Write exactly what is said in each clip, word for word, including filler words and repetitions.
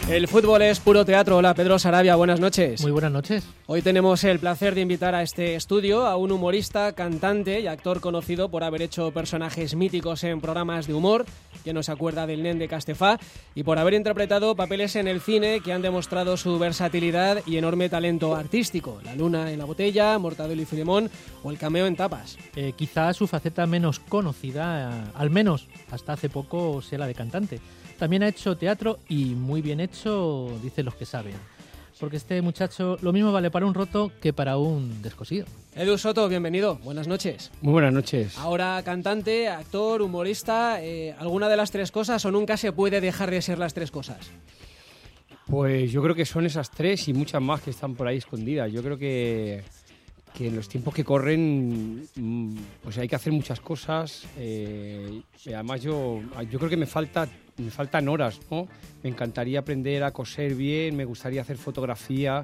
El fútbol es puro teatro. Hola, Pedro Sarabia, buenas noches. Muy buenas noches. Hoy tenemos el placer de invitar a este estudio a un humorista, cantante y actor conocido por haber hecho personajes míticos en programas de humor, que nos acuerda del Nen de Castefá, y por haber interpretado papeles en el cine que han demostrado su versatilidad y enorme talento artístico. La luna en la botella, Mortadelo y Filemón o el cameo en Tapas. Eh, quizá su faceta menos conocida, eh, al menos hasta hace poco, sea la de cantante. También ha hecho teatro y muy bien hecho, dicen los que saben. Porque este muchacho lo mismo vale para un roto que para un descosido. Edu Soto, bienvenido. Buenas noches. Muy buenas noches. Ahora cantante, actor, humorista, eh, ¿alguna de las tres cosas o nunca se puede dejar de ser las tres cosas? Pues yo creo que son esas tres y muchas más que están por ahí escondidas. Yo creo que, que en los tiempos que corren pues hay que hacer muchas cosas. Eh, además yo, yo creo que me falta... Me faltan horas, ¿no? Me encantaría aprender a coser bien, me gustaría hacer fotografía,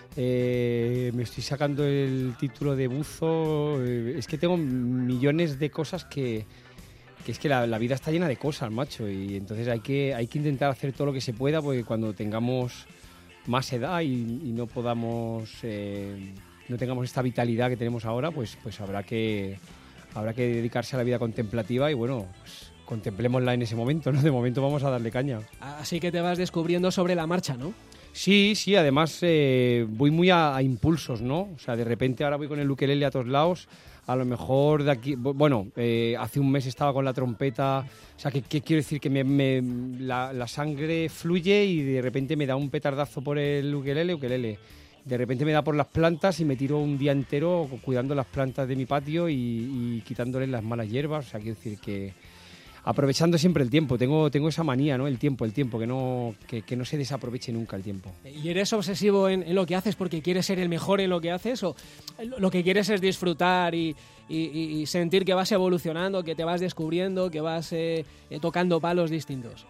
eh, me estoy sacando el título de buzo, eh, es que tengo millones de cosas que, que es que la, la vida está llena de cosas, macho, y entonces hay que, hay que intentar hacer todo lo que se pueda, porque cuando tengamos más edad y, y no podamos, eh, no tengamos esta vitalidad que tenemos ahora, pues, pues habrá que, habrá que dedicarse a la vida contemplativa y bueno, pues, contemplémosla en ese momento, ¿no? De momento vamos a darle caña. Así que te vas descubriendo sobre la marcha, ¿no? Sí, sí, además eh, voy muy a, a impulsos, ¿no? O sea, de repente ahora voy con el ukelele a todos lados, a lo mejor de aquí... Bueno, eh, hace un mes estaba con la trompeta, o sea, ¿qué, qué quiero decir? Que me, me, la, la sangre fluye y de repente me da un petardazo por el ukelele, ukelele. De repente me da por las plantas y me tiro un día entero cuidando las plantas de mi patio y, y quitándoles las malas hierbas, o sea, quiero decir que... Aprovechando siempre el tiempo, tengo, tengo esa manía, ¿no? El tiempo, el tiempo, que no, que, que no se desaproveche nunca el tiempo. ¿Y eres obsesivo en, en lo que haces porque quieres ser el mejor en lo que haces o lo que quieres es disfrutar y, y, y sentir que vas evolucionando, que te vas descubriendo, que vas eh, eh, tocando palos distintos?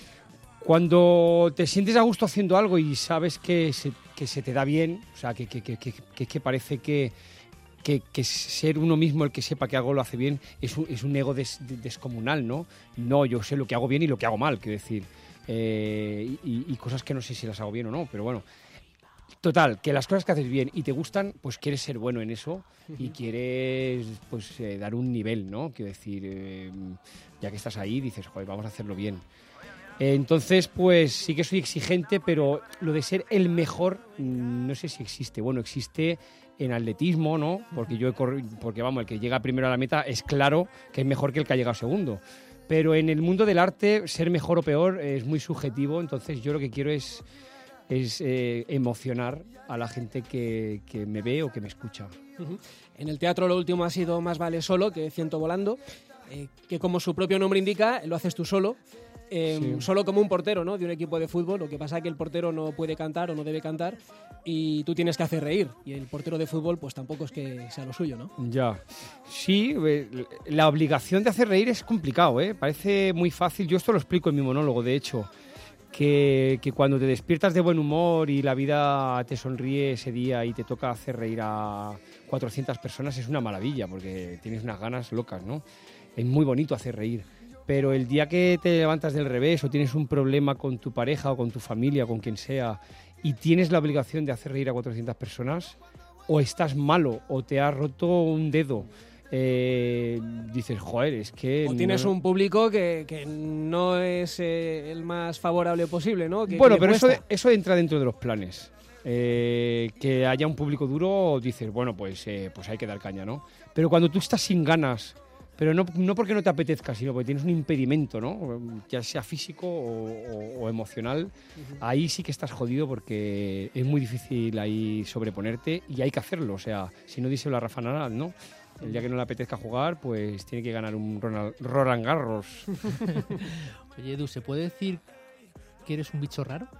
Cuando te sientes a gusto haciendo algo y sabes que se, que se te da bien, o sea, que, que, que, que, que, que parece que... Que, que ser uno mismo el que sepa que algo lo hace bien es un, es un ego des, des, descomunal, ¿no? No, yo sé lo que hago bien y lo que hago mal, quiero decir. Eh, y, y cosas que no sé si las hago bien o no, pero bueno. Total, que las cosas que haces bien y te gustan, pues quieres ser bueno en eso y quieres pues eh, dar un nivel, ¿no? Quiero decir, eh, ya que estás ahí, dices, joder, vamos a hacerlo bien. Eh, entonces, pues sí que soy exigente, pero lo de ser el mejor, no sé si existe. Bueno, existe en atletismo, ¿no? Porque yo he corrido, porque vamos, el que llega primero a la meta es claro que es mejor que el que ha llegado segundo. Pero en el mundo del arte, ser mejor o peor es muy subjetivo, entonces yo lo que quiero es, es eh, emocionar a la gente que, que me ve o que me escucha. Uh-huh. En el teatro lo último ha sido Más vale solo que Ciento volando, eh, que como su propio nombre indica, lo haces tú solo. Eh, sí. Solo como un portero, ¿no? De un equipo de fútbol. Lo que pasa es que el portero no puede cantar o no debe cantar y tú tienes que hacer reír, y el portero de fútbol pues tampoco es que sea lo suyo, ¿no? Ya, sí, la obligación de hacer reír es complicado, ¿eh? Parece muy fácil. Yo esto lo explico en mi monólogo, de hecho, que, que cuando te despiertas de buen humor y la vida te sonríe ese día y te toca hacer reír a cuatrocientas personas es una maravilla, porque tienes unas ganas locas, ¿no? Es muy bonito hacer reír. Pero el día que te levantas del revés o tienes un problema con tu pareja o con tu familia, con quien sea, y tienes la obligación de hacer reír a cuatrocientas personas, o estás malo o te has roto un dedo, eh, dices, joder, es que... O tienes no... un público que, que no es eh, el más favorable posible, ¿no? Que, bueno, que pero eso, eso entra dentro de los planes. Eh, que haya un público duro, dices, bueno, pues, eh, pues hay que dar caña, ¿no? Pero cuando tú estás sin ganas... Pero no, no porque no te apetezca, sino porque tienes un impedimento, ¿no? Ya sea físico o, o, o emocional. Uh-huh. Ahí sí que estás jodido porque es muy difícil ahí sobreponerte y hay que hacerlo. O sea, si no díselo a Rafa Nadal, ¿no? El día que no le apetezca jugar, pues tiene que ganar un Ronald, Roland Garros. Oye, Edu, ¿se puede decir que eres un bicho raro?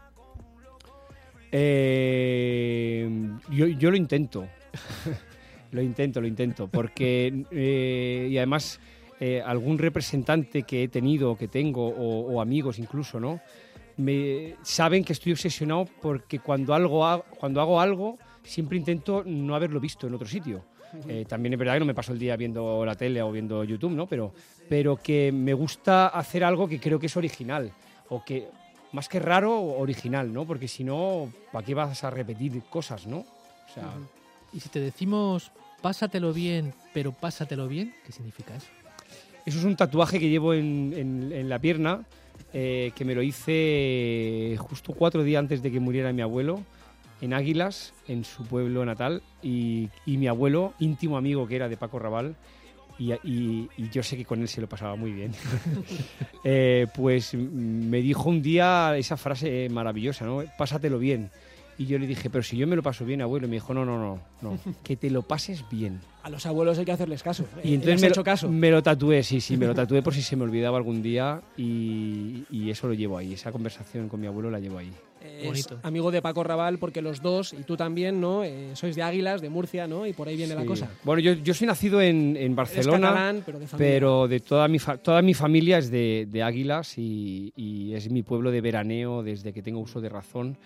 Eh, yo, yo lo intento. Lo intento, lo intento, porque eh, y además eh, algún representante que he tenido, que tengo, o, o amigos incluso, ¿no? Me saben que estoy obsesionado porque cuando algo hago, cuando hago algo siempre intento no haberlo visto en otro sitio. Uh-huh. Eh, también es verdad que no me paso el día viendo la tele o viendo YouTube, ¿no? Pero, pero que me gusta hacer algo que creo que es original o que más que raro, original, ¿no? Porque si no, ¿para qué vas a repetir cosas, no? O sea, uh-huh. Y si te decimos pásatelo bien, pero pásatelo bien, ¿qué significa eso? Eso es un tatuaje que llevo en, en, en la pierna, eh, que me lo hice justo cuatro días antes de que muriera mi abuelo, en Águilas, en su pueblo natal, y, y mi abuelo, íntimo amigo que era de Paco Raval, y, y, y yo sé que con él se lo pasaba muy bien, eh, pues me dijo un día esa frase maravillosa, ¿no? Pásatelo bien. Y yo le dije, pero si yo me lo paso bien, abuelo. Y me dijo, no, no, no, no, que te lo pases bien. A los abuelos hay que hacerles caso. Y entonces me, hecho caso? me lo tatué, sí, sí, me lo tatué por si se me olvidaba algún día y, y eso lo llevo ahí. Esa conversación con mi abuelo la llevo ahí. Es bonito. Amigo de Paco Raval porque los dos, y tú también, ¿no? Eh, sois de Águilas, de Murcia, ¿no? Y por ahí viene sí. la cosa. Bueno, yo, yo soy nacido en, en Barcelona, catalán, pero de familia. Pero de toda mi, fa- toda mi familia es de, de Águilas y, y es mi pueblo de veraneo desde que tengo uso de razón.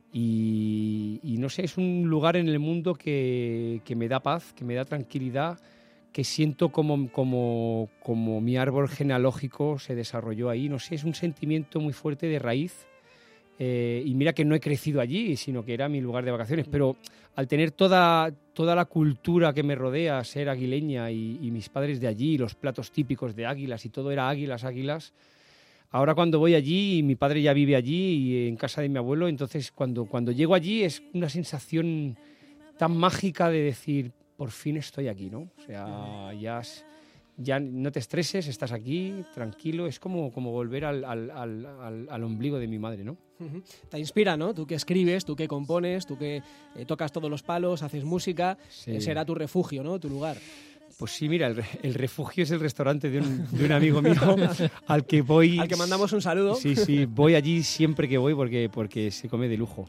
Y, y no sé, es un lugar en el mundo que, que me da paz, que me da tranquilidad, que siento como, como, como mi árbol genealógico se desarrolló ahí. No sé, es un sentimiento muy fuerte de raíz. Eh, y mira que no he crecido allí, sino que era mi lugar de vacaciones. Pero al tener toda, toda la cultura que me rodea, ser aguileña y, y mis padres de allí, los platos típicos de Águilas y todo era Águilas, Águilas. Ahora cuando voy allí, mi padre ya vive allí y en casa de mi abuelo, entonces cuando, cuando llego allí es una sensación tan mágica de decir, por fin estoy aquí, ¿no? O sea, ya, ya no te estreses, estás aquí, tranquilo, es como, como volver al, al, al, al, al ombligo de mi madre, ¿no? Uh-huh. Te inspira, ¿no? Tú que escribes, tú que compones, tú que eh, tocas todos los palos, haces música, sí. eh, será tu refugio, ¿no? Tu lugar. Pues sí, mira, el, el refugio es el restaurante de un, de un amigo mío al que voy... Al que mandamos un saludo. Sí, sí, voy allí siempre que voy porque, porque se come de lujo.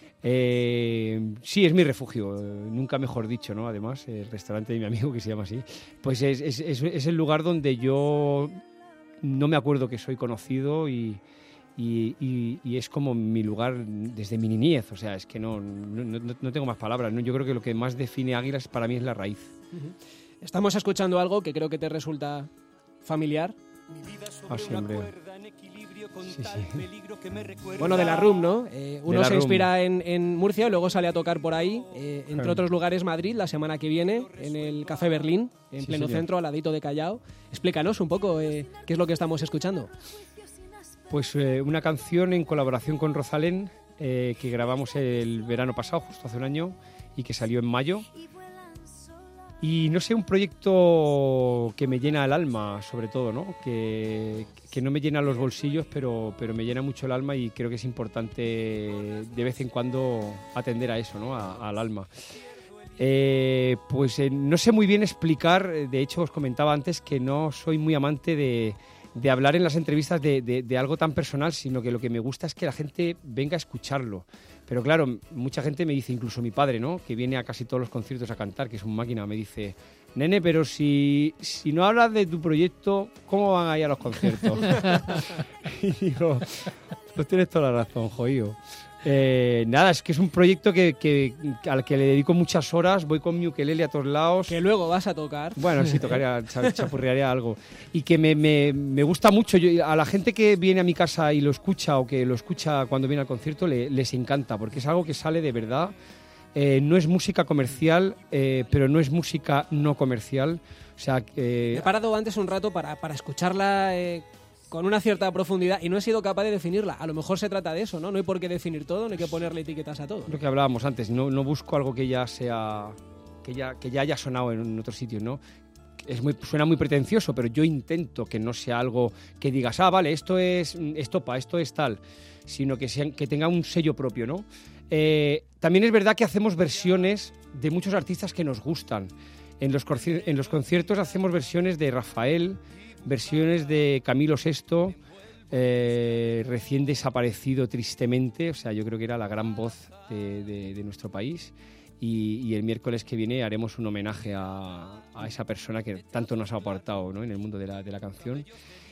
Eh, sí, es mi refugio, nunca mejor dicho, ¿no? Además, el restaurante de mi amigo, que se llama así, pues es, es, es, es el lugar donde yo no me acuerdo que soy conocido y, y, y, y es como mi lugar desde mi niñez. O sea, es que no, no, no, no tengo más palabras, ¿no? Yo creo que lo que más define Águilas para mí es la raíz. Uh-huh. Estamos escuchando algo que creo que te resulta familiar. Ah, sí, hombre. Sí, sí. Bueno, de la R U M, ¿no? Eh, uno se R U M. inspira en, en Murcia y luego sale a tocar por ahí, eh, entre Claro. otros lugares Madrid, la semana que viene, en el Café Berlín, en Sí, pleno señor. centro, al ladito de Callao. Explícanos un poco eh, qué es lo que estamos escuchando. Pues eh, una canción en colaboración con Rosalén eh, que grabamos el verano pasado, justo hace un año, y que salió en mayo. Y no sé, un proyecto que me llena el alma, sobre todo, ¿no? Que, que no me llena los bolsillos, pero, pero me llena mucho el alma y creo que es importante de vez en cuando atender a eso, ¿no? A- al alma. Eh, pues eh, no sé muy bien explicar, eh, de hecho os comentaba antes que no soy muy amante de, de hablar en las entrevistas de, de- de algo tan personal, sino que lo que me gusta es que la gente venga a escucharlo. Pero claro, mucha gente me dice, incluso mi padre, ¿no? Que viene a casi todos los conciertos a cantar, que es un máquina, me dice, nene, pero si, si no hablas de tu proyecto, ¿cómo van a ir a los conciertos? Y digo, pues tienes toda la razón, jodido. Eh, nada, es que es un proyecto que, que, al que le dedico muchas horas, voy con mi ukelele a todos lados. Que luego vas a tocar. Bueno, sí, tocaría, cha- chapurrearía algo. Y que me, me, me gusta mucho. Yo, a la gente que viene a mi casa y lo escucha o que lo escucha cuando viene al concierto, le- les encanta, porque es algo que sale de verdad. Eh, no es música comercial, eh, pero no es música no comercial. O sea, Me eh, he parado antes un rato para, para escucharla eh, con una cierta profundidad y no he sido capaz de definirla. A lo mejor se trata de eso, ¿no? No hay por qué definir todo, no hay que ponerle etiquetas a todo. lo que hablábamos antes, no, no busco algo que ya sea que ya, que ya haya sonado en otros sitios, ¿no? Es muy, suena muy pretencioso, pero yo intento que no sea algo que digas, ah, vale, esto es estopa, esto es tal, sino que, sean, que tenga un sello propio, ¿no? Eh, también es verdad que hacemos versiones de muchos artistas que nos gustan. En los, corci- en los conciertos hacemos versiones de Rafael, versiones de Camilo sexto, eh, recién desaparecido tristemente, o sea, yo creo que era la gran voz de, de- de nuestro país. Y, y el miércoles que viene haremos un homenaje a, a esa persona que tanto nos ha aportado, ¿no? En el mundo de la, de la canción.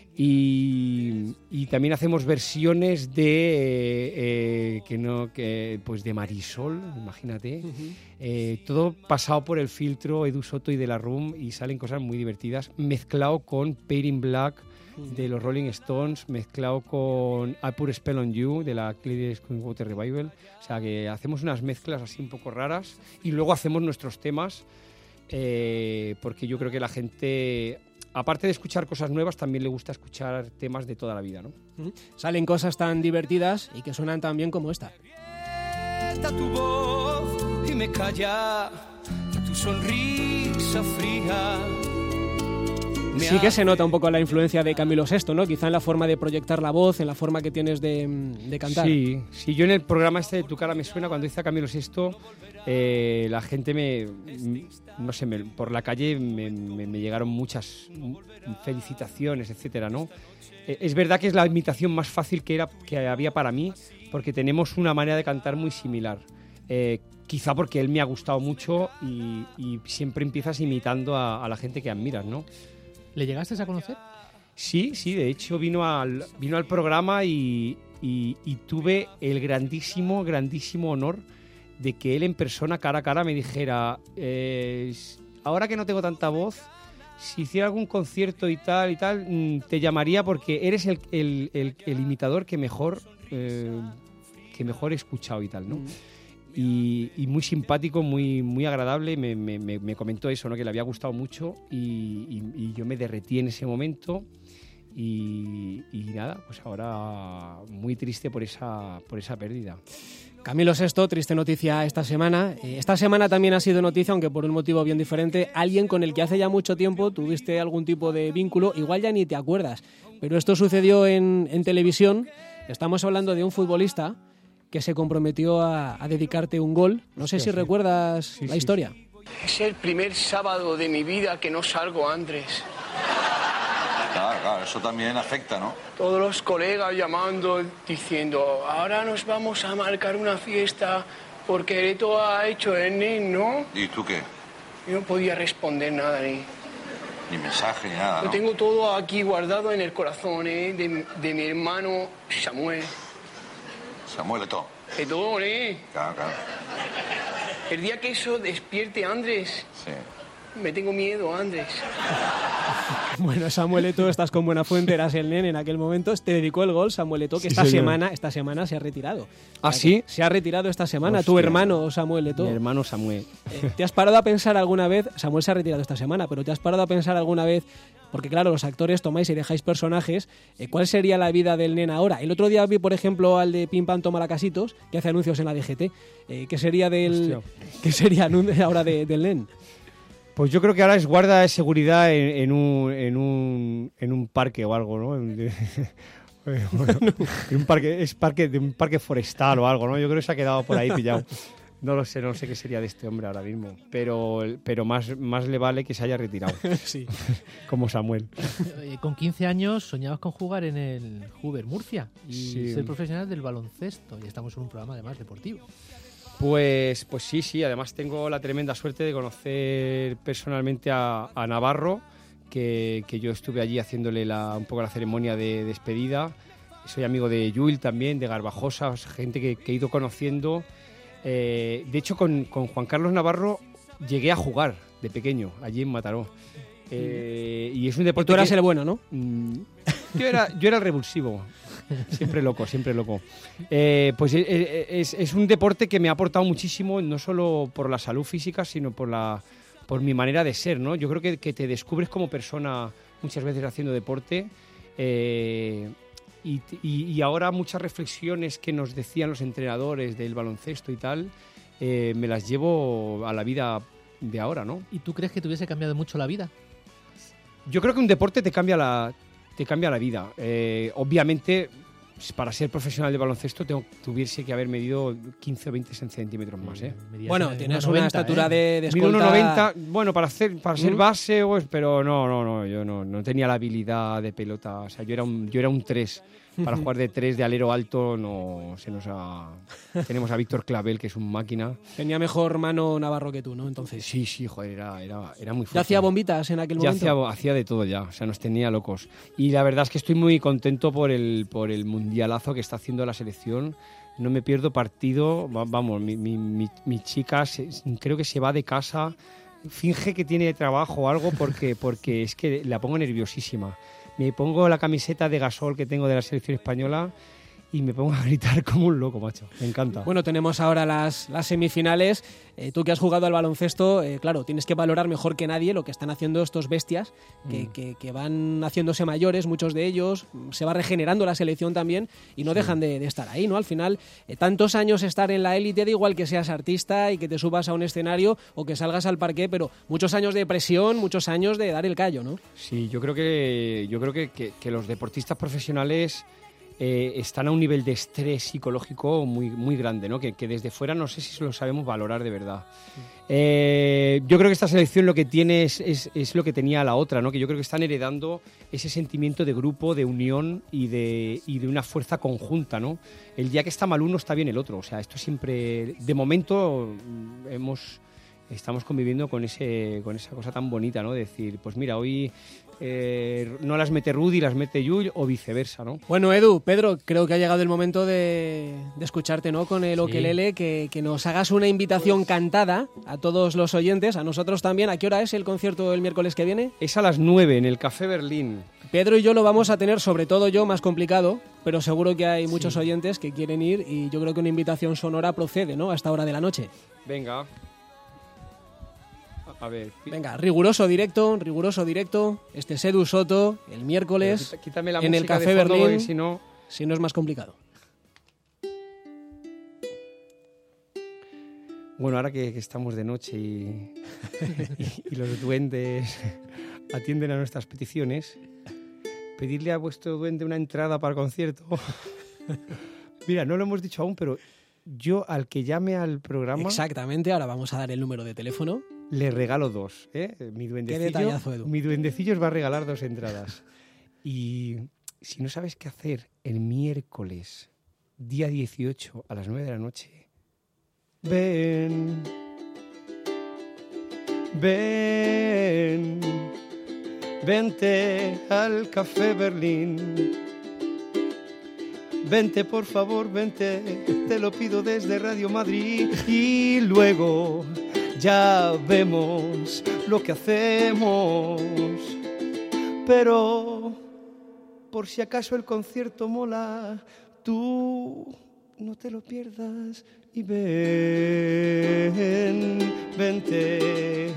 Y, y también hacemos versiones de eh, eh, que no que pues de Marisol, imagínate. Uh-huh. Eh, todo pasado por el filtro Edu Soto y de la R U M y salen cosas muy divertidas, mezclado con Paid in Black, de los Rolling Stones, mezclado con I Put a Spell on You, de la Creedence Clearwater Revival. O sea, que hacemos unas mezclas así un poco raras y luego hacemos nuestros temas, eh, porque yo creo que la gente, aparte de escuchar cosas nuevas, también le gusta escuchar temas de toda la vida, ¿no? Salen cosas tan divertidas y que suenan tan bien como esta. Está tu voz y me calla, y tu sonrisa fría. Sí que se nota un poco la influencia de Camilo Sesto, ¿no? Quizá en la forma de proyectar la voz, en la forma que tienes de, de cantar. Sí, sí, yo en el programa este de Tu cara me suena, cuando hice a Camilo Sesto, eh, la gente me, no sé, me, por la calle me, me, me llegaron muchas felicitaciones, etcétera, ¿no? Eh, es verdad que es la imitación más fácil que, era, que había para mí, porque tenemos una manera de cantar muy similar. Eh, quizá porque él me ha gustado mucho y, y siempre empiezas imitando a, a la gente que admiras, ¿no? ¿Le llegaste a conocer? Sí, sí, de hecho vino al, vino al programa y, y, y tuve el grandísimo, grandísimo honor de que él en persona, cara a cara, me dijera, eh, ahora que no tengo tanta voz, si hiciera algún concierto y tal y tal, te llamaría porque eres el, el, el, el imitador que mejor, eh, que mejor he escuchado y tal, ¿no? Mm. Y, y muy simpático, muy, muy agradable, me, me, me comentó eso, ¿no? Que le había gustado mucho y, y, y yo me derretí en ese momento y, y nada, pues ahora muy triste por esa, por esa pérdida. Camilo Sesto, triste noticia esta semana. Esta semana también ha sido noticia, aunque por un motivo bien diferente, alguien con el que hace ya mucho tiempo tuviste algún tipo de vínculo, igual ya ni te acuerdas, pero esto sucedió en, en televisión. Estamos hablando de un futbolista que se comprometió a, a dedicarte un gol. No sé sí, si sí. recuerdas sí, la sí, historia. Es el primer sábado de mi vida que no salgo, Andrés. Claro, claro, eso también afecta, ¿no? Todos los colegas llamando, diciendo, ahora nos vamos a marcar una fiesta porque Ereto ha hecho el N E N, ¿no? ¿Y tú qué? Yo no podía responder nada, ni... Ni mensaje, ni nada, Lo ¿no? tengo todo aquí guardado en el corazón, ¿eh? De, de mi hermano Samuel. Samuel Eto'o. Eto'o, ¿eh? Claro, claro. El día que eso despierte, Andrés. Sí. Me tengo miedo, Andrés. Bueno, Samuel Eto'o, estás con buena fuente, eras el nene en aquel momento. Te dedicó el gol Samuel Eto'o, que sí, esta señor. semana esta semana se ha retirado. ¿Ah, sí? Se ha retirado esta semana. Hostia. Tu hermano Samuel Eto'o. Mi hermano Samuel. Eh, ¿Te has parado a pensar alguna vez? Samuel se ha retirado esta semana, pero ¿te has parado a pensar alguna vez? Porque claro, los actores tomáis y dejáis personajes. Eh, ¿Cuál sería la vida del nen ahora? El otro día vi, por ejemplo, al de Pim Pam Toma la Casitos, que hace anuncios en la D G T. Eh, ¿Qué sería del ¿qué sería ahora de, del nen? Pues yo creo que ahora es guarda de seguridad en, en, un, en, un, en un parque o algo, ¿no? En, en un parque, es parque de un parque forestal o algo, ¿no? Yo creo que se ha quedado por ahí pillado. No lo sé, no sé qué sería de este hombre ahora mismo, pero, pero más, más le vale que se haya retirado. Sí. Como Samuel. Con quince años soñabas con jugar en el Hoover Murcia y sí. ser profesional del baloncesto, y estamos en un programa además deportivo. Pues, pues sí, sí, además tengo la tremenda suerte de conocer personalmente a, a Navarro, que, que yo estuve allí haciéndole la, un poco la ceremonia de despedida. Soy amigo de Yuil también, de Garbajosa, gente que, que he ido conociendo. Eh, de hecho, con, con Juan Carlos Navarro llegué a jugar de pequeño, allí en Mataró. Eh, y es un deporte. Y tú eras que, el bueno, ¿no? Mmm, yo, era, yo era el revulsivo. Siempre loco, siempre loco. Eh, pues es, es, es un deporte que me ha aportado muchísimo, no solo por la salud física, sino por, la, por mi manera de ser, ¿no? Yo creo que, que te descubres como persona muchas veces haciendo deporte. Eh, y, y, y ahora muchas reflexiones que nos decían los entrenadores del baloncesto y tal, eh, me las llevo a la vida de ahora, ¿no? ¿Y tú crees que te hubiese cambiado mucho la vida? Yo creo que un deporte te cambia la... te cambia la vida. Eh, obviamente, para ser profesional de baloncesto tengo, tuviese que haber medido quince o veinte centímetros más. ¿eh? Bueno, tienes una estatura ¿eh? de, de escolta... Mido uno noventa, bueno, para, hacer, para ser ¿Mm? base, pues, pero no, no, no, yo no, no tenía la habilidad de pelota. O sea, yo era un, yo era un tres. Para jugar de tres de alero alto no se nos ha... Tenemos a Víctor Clavel, que es un máquina. Tenía mejor mano Navarro que tú, ¿no? Entonces. Sí, sí, joder, era, era, era muy fuerte. ¿Ya hacía bombitas en aquel ya momento? Hacía, hacía de todo ya, o sea, nos tenía locos. Y la verdad es que estoy muy contento por el, por el mundialazo que está haciendo la selección. No me pierdo partido, vamos, mi, mi, mi, mi chica se, creo que se va de casa, finge que tiene trabajo o algo porque, porque es que la pongo nerviosísima. me pongo la camiseta de Gasol que tengo de la selección española y me pongo a gritar como un loco, macho. Me encanta. Bueno, tenemos ahora las, las semifinales. Eh, tú que has jugado al baloncesto, eh, claro, tienes que valorar mejor que nadie lo que están haciendo estos bestias, que, mm. que, que van haciéndose mayores, muchos de ellos. Se va regenerando la selección también y no sí. dejan de, de estar ahí, ¿no? Al final, eh, tantos años estar en la élite, da igual que seas artista y que te subas a un escenario o que salgas al parqué, pero muchos años de presión, muchos años de dar el callo, ¿no? Sí, yo creo que, yo creo que, que, que los deportistas profesionales... Eh, están a un nivel de estrés psicológico muy, muy grande, ¿no? Que, que desde fuera no sé si lo sabemos valorar de verdad. Sí. Eh, yo creo que esta selección lo que tiene es, es, es lo que tenía la otra, ¿no? Que yo creo que están heredando ese sentimiento de grupo, de unión y de, y de una fuerza conjunta, ¿no? El día que está mal uno está bien el otro. O sea, esto siempre, de momento, hemos... estamos conviviendo con ese con esa cosa tan bonita, ¿no? De decir, pues mira, hoy eh, no las mete Rudy, las mete Yul o viceversa, ¿no? Bueno, Edu, Pedro, creo que ha llegado el momento de, de escucharte, ¿no? Con el sí. ukelele, que, que nos hagas una invitación cantada a todos los oyentes, a nosotros también. ¿A qué hora es el concierto el miércoles que viene? Es a las nueve en el Café Berlín. Pedro y yo lo vamos a tener, sobre todo yo, más complicado, pero seguro que hay muchos sí. oyentes que quieren ir y yo creo que una invitación sonora procede, ¿no? A esta hora de la noche. Venga. A ver. Venga, riguroso directo, riguroso directo. Este es Edu Soto, el miércoles, quítame la en el Café fondo, Berlín, si no... si no es más complicado. Bueno, ahora que, que estamos de noche y, y, y los duendes atienden a nuestras peticiones, pedirle a vuestro duende una entrada para el concierto. Mira, no lo hemos dicho aún, pero yo al que llame al programa... Exactamente, ahora vamos a dar el número de teléfono. Le regalo dos, ¿eh? Mi duendecillo, Qué detallazo, Edu. Mi duendecillo os va a regalar dos entradas. Y si no sabes qué hacer, el miércoles, día dieciocho, a las nueve de la noche, ven, ven, vente al Café Berlín. Vente, por favor, vente, te lo pido desde Radio Madrid y luego... ya vemos lo que hacemos, pero por si acaso el concierto mola, tú no te lo pierdas y ven, vente,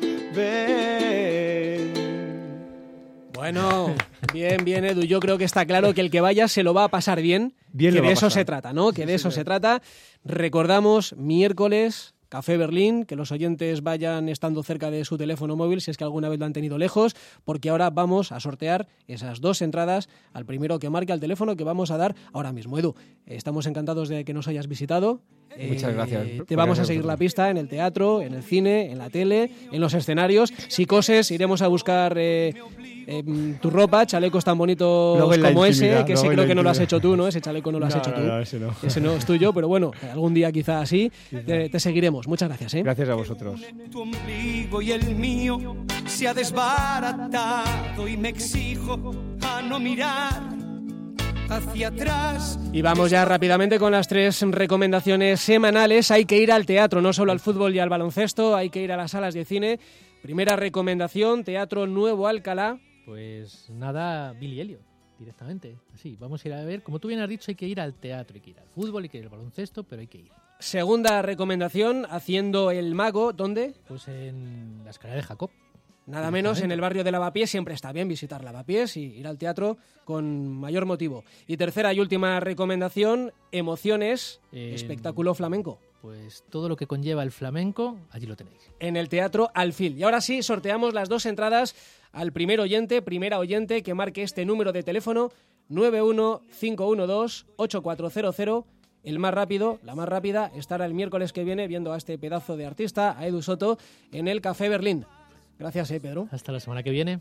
ven. Bueno, bien, bien, Edu. Yo creo que está claro que el que vaya se lo va a pasar bien, bien que de eso pasar. se trata, ¿no? Que sí, de eso sí, se trata. Recordamos, miércoles... Café Berlín, que los oyentes vayan estando cerca de su teléfono móvil si es que alguna vez lo han tenido lejos, porque ahora vamos a sortear esas dos entradas al primero que marque al teléfono que vamos a dar ahora mismo. Edu, estamos encantados de que nos hayas visitado. Muchas gracias. Eh, te vamos a seguir la pista en el teatro, en el cine, en la tele, en los escenarios. Si coses, iremos a buscar eh, eh, tu ropa, chalecos tan bonitos como ese, que ese creo que no lo has hecho tú, ¿no? Ese chaleco no lo has no, hecho no, tú. No, ese no. Ese no es tuyo, pero bueno, algún día quizá así te, te seguiremos. Muchas gracias, ¿eh? Gracias a vosotros. Tu ombligo y el mío se ha desbaratado y me exijo a no mirar hacia atrás. Y vamos ya rápidamente con las tres recomendaciones semanales. Hay que ir al teatro, no solo al fútbol y al baloncesto, hay que ir a las salas de cine. Primera recomendación, Teatro Nuevo Alcalá. Pues nada, Billy Elliot, directamente. Así, vamos a ir a ver, como tú bien has dicho, hay que ir al teatro, hay que ir al fútbol, hay que ir al baloncesto, pero hay que ir. Segunda recomendación, Haciendo el Mago, ¿dónde? Pues en la escalera de Jacob. Nada menos en el barrio de Lavapiés, siempre está bien visitar Lavapiés y ir al teatro con mayor motivo. Y tercera y última recomendación, Emociones, eh, espectáculo flamenco. Pues todo lo que conlleva el flamenco, allí lo tenéis. En el Teatro Alfil. Y ahora sí, sorteamos las dos entradas al primer oyente, primera oyente que marque este número de teléfono nueve uno cinco uno dos ocho cuatro cero cero. El más rápido, la más rápida, estará el miércoles que viene viendo a este pedazo de artista, a Edu Soto, en el Café Berlín. Gracias, eh, Pedro. Hasta la semana que viene.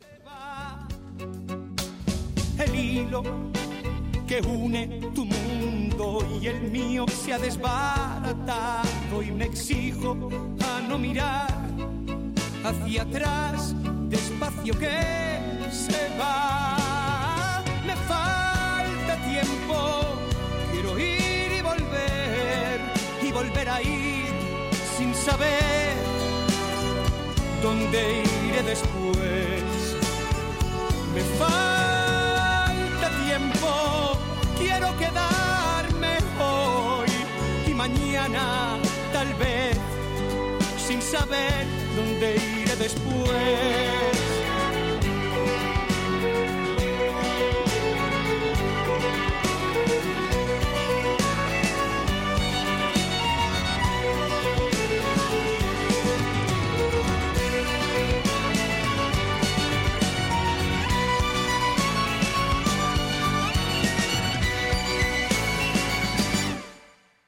El hilo que une tu mundo y el mío se ha desbaratado y me exijo a no mirar hacia atrás, despacio que se va. Me falta tiempo, quiero ir y volver, y volver a ir sin saber dónde iré después. Me falta mañana, tal vez, sin saber dónde iré después.